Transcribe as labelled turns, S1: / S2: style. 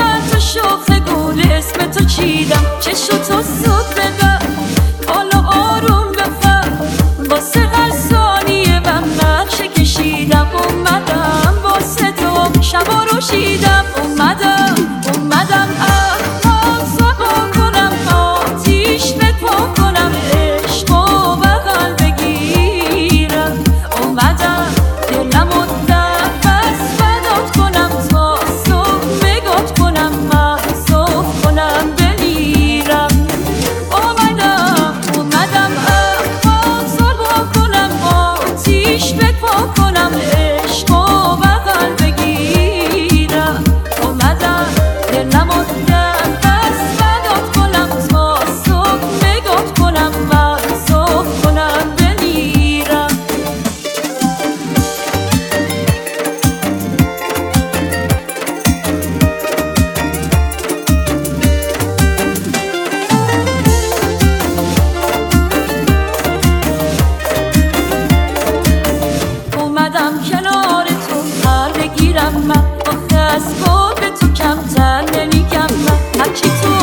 S1: چند تا شاخ گل اسم تو چیدم، چشم تو زود ببر حالا آروم بفر، واسه هر ثانیه من نقشه کشیدم. اومدم واسه تو شبا رو شیدم، اومدم احمق سوا کنم، آتیش به پا کنم، عشق و بغل بگیرم. اومدم دلم و نفس فدات کنم، تا صبح بگات کنم، محصوب کنم بمیرم. اومدم احمق سوا کنم، آتیش به پا کنم، عشق و بغل بگیرم. اومدم دلم و نفس فدات کنم، تا صبح بگات کنم، محصوب کنم بمیرم. اومدم کنار تو پر بگیرم، من آخه از کار تو کمتر نمیگم، من هرچی تو